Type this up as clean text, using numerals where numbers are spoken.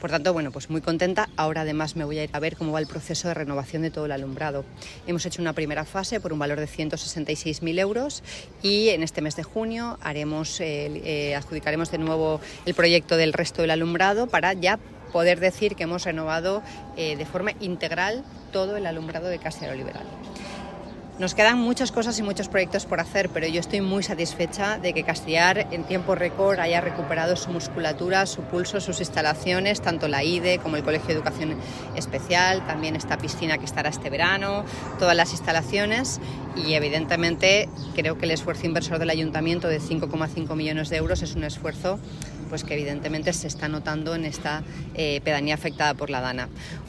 Por tanto, bueno, pues muy contenta. Ahora además me voy a ir a ver cómo va el proceso de renovación de todo el alumbrado. Hemos hecho una primera fase por un valor de 166.000 euros y en este mes de junio adjudicaremos de nuevo el proyecto del resto del alumbrado para ya poder decir que hemos renovado de forma integral todo el alumbrado de Castellar Oliveral. Nos quedan muchas cosas y muchos proyectos por hacer, pero yo estoy muy satisfecha de que Castellar en tiempo récord haya recuperado su musculatura, su pulso, sus instalaciones, tanto la IDE como el Colegio de Educación Especial, también esta piscina que estará este verano, todas las instalaciones, y evidentemente creo que el esfuerzo inversor del Ayuntamiento de 5,5 millones de euros es un esfuerzo pues que evidentemente se está notando en esta pedanía afectada por la Dana.